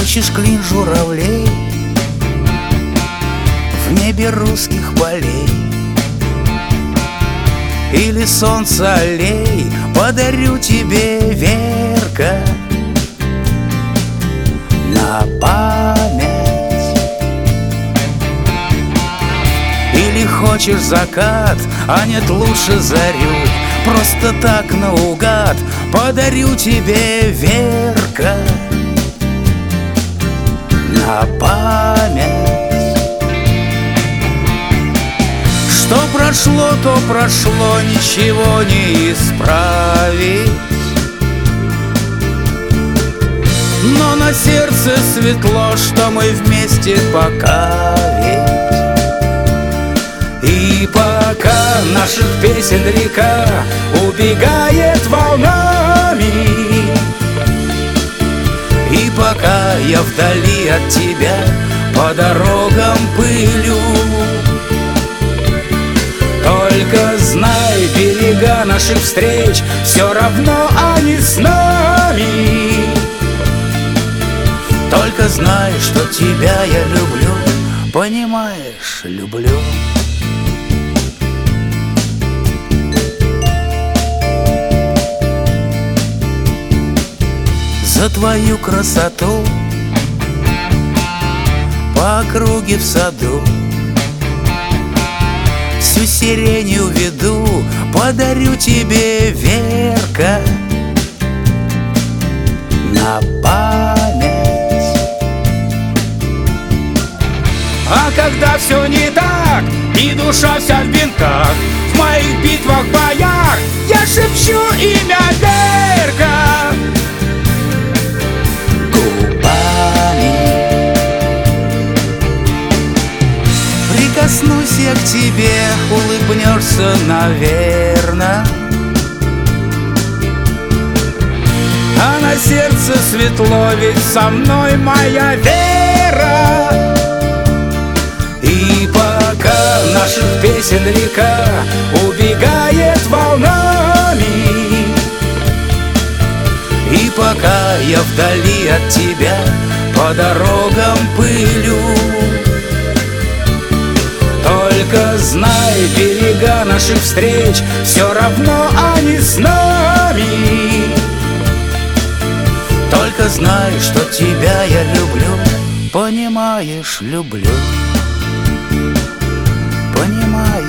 Хочешь клин журавлей в небе русских полей, или солнце аллей, подарю тебе, Верка, на память. Или хочешь закат, а нет, лучше зарю, просто так наугад подарю тебе, Верка, на память. Что прошло, то прошло, ничего не исправить, но на сердце светло, что мы вместе пока ведь. И пока наших песен река убегает волнами, и пока я вдали от тебя по дорогам пылю, только знай, берега наших встреч все равно они с нами. Только знай, что тебя я люблю, понимаешь, люблю. За твою красоту по округе в саду всю сирень уведу, подарю тебе, Верка, на память. А когда все не так и душа вся в бинтах, в моих битвах, боях я шепчу имя Верка губами. Прикоснусь я к тебе, улыбнешься, наверно, а на сердце светло, ведь со мной моя Вера. И пока наших песен река убегает волнами, и пока я вдали от тебя по дорогам пылю, только знай, берега наших встреч все равно они с нами. Только знай, что тебя я люблю, понимаешь, люблю, понимаешь.